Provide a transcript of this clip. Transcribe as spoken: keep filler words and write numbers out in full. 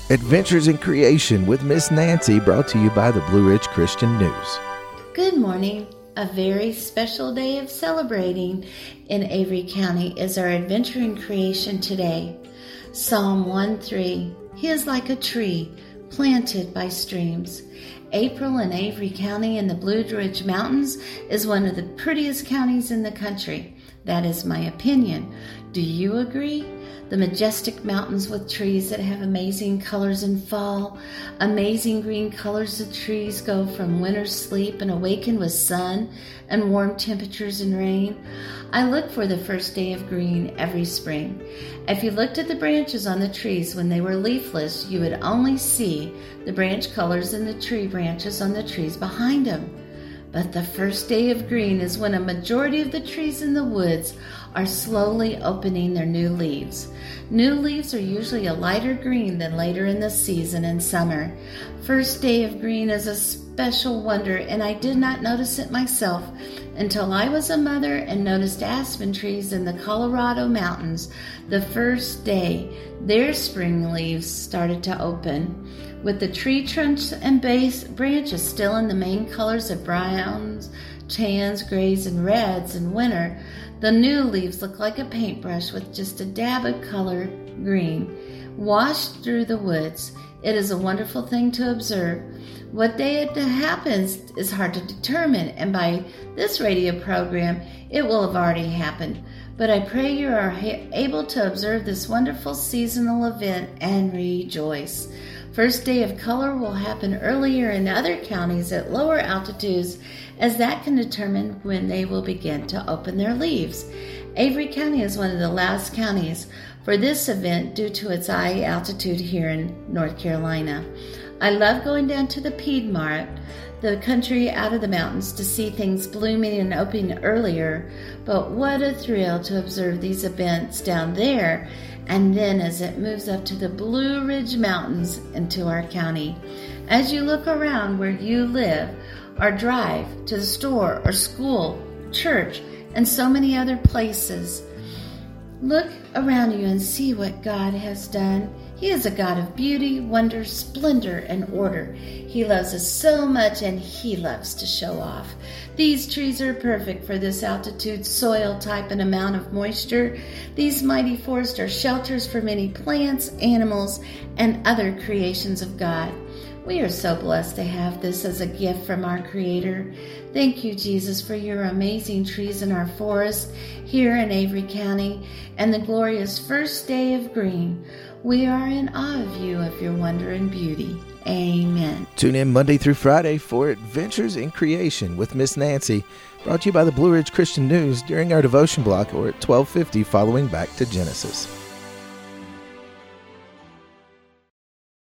Adventures in Creation with Miss Nancy, brought to you by the Blue Ridge Christian News. Good morning. A very special day of celebrating in Avery County is our Adventure in Creation today. Psalm one three, He is like a tree planted by streams. April in Avery County in the Blue Ridge Mountains is one of the prettiest counties in the country. That is my opinion. Do you agree? The majestic mountains with trees that have amazing colors in fall, amazing green colors the trees go from winter's sleep and awaken with sun and warm temperatures and rain. I look for the first day of green every spring. If you looked at the branches on the trees when they were leafless, you would only see the branch colors in the tree branches on the trees behind them. But the first day of green is when a majority of the trees in the woods are slowly opening their new leaves. New leaves are usually a lighter green than later in the season in summer. First day of green is a special wonder, and I did not notice it myself until I was a mother and noticed aspen trees in the Colorado mountains. The first day, their spring leaves started to open. With the tree trunks and base branches still in the main colors of browns, tans, grays, and reds in winter, the new leaves look like a paintbrush with just a dab of color green, washed through the woods. It is a wonderful thing to observe. What day it happens is hard to determine, and by this radio program, it will have already happened. But I pray you are able to observe this wonderful seasonal event and rejoice. First day of color will happen earlier in other counties at lower altitudes, as that can determine when they will begin to open their leaves. Avery County is one of the last counties for this event due to its high altitude here in North Carolina. I love going down to the Piedmont, the country out of the mountains, to see things blooming and opening earlier, but what a thrill to observe these events down there, and then as it moves up to the Blue Ridge Mountains into our county. As you look around where you live, or drive to the store or school, church, and so many other places, look around you and see what God has done. He is a God of beauty, wonder, splendor, and order. He loves us so much, and He loves to show off. These trees are perfect for this altitude, soil type, and amount of moisture. These mighty forests are shelters for many plants, animals, and other creations of God. We are so blessed to have this as a gift from our Creator. Thank you, Jesus, for your amazing trees in our forest here in Avery County and the glorious first day of green. We are in awe of you, of your wonder and beauty. Amen. Tune in Monday through Friday for Adventures in Creation with Miss Nancy, brought to you by the Blue Ridge Christian News during our devotion block or at twelve fifty following Back to Genesis.